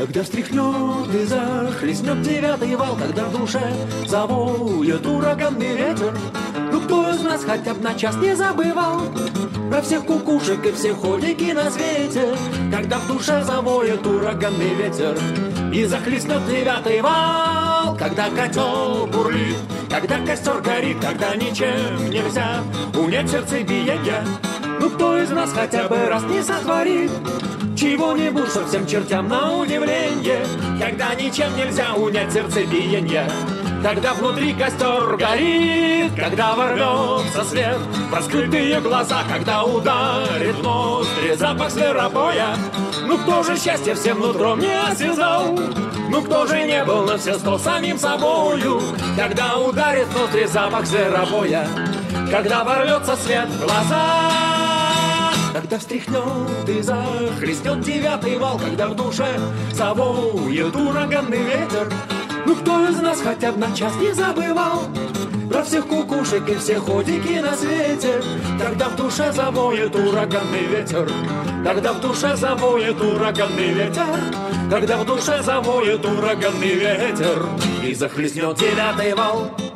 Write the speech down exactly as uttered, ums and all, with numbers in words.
Когда встряхнет и захлестнет девятый вал, когда в душе завоет ураганный ветер. Ну кто из нас хотя бы на час не забывал про всех кукушек и все ходики на свете? Когда в душе завоет ураганный ветер и захлестнет девятый вал, когда котел бурлит, когда костер горит, когда ничем нельзя унять сердцебиение. Ну кто из нас хотя бы раз не сотворит чего-нибудь, что всем чертям на удивление? Когда ничем нельзя унять сердцебиение, когда внутри костер горит, когда ворвется свет в раскрытые глаза, когда ударит в ноздри запах зверобоя. Ну кто же счастье всем нутром не осязал? Ну кто же не был на все сто самим собою? Когда ударит в ноздри запах зверобоя, когда ворвется свет в глаза, когда встряхнет и захлестнет девятый вал, когда в душе завоет ураганный ветер. Ну кто из нас хотя бы на час не забывал про всех кукушек и все ходики на свете? Когда в душе завоет ураганный ветер, когда в душе завоет ураганный ветер, когда в душе завоет ураганный ветер и захлестнет девятый вал.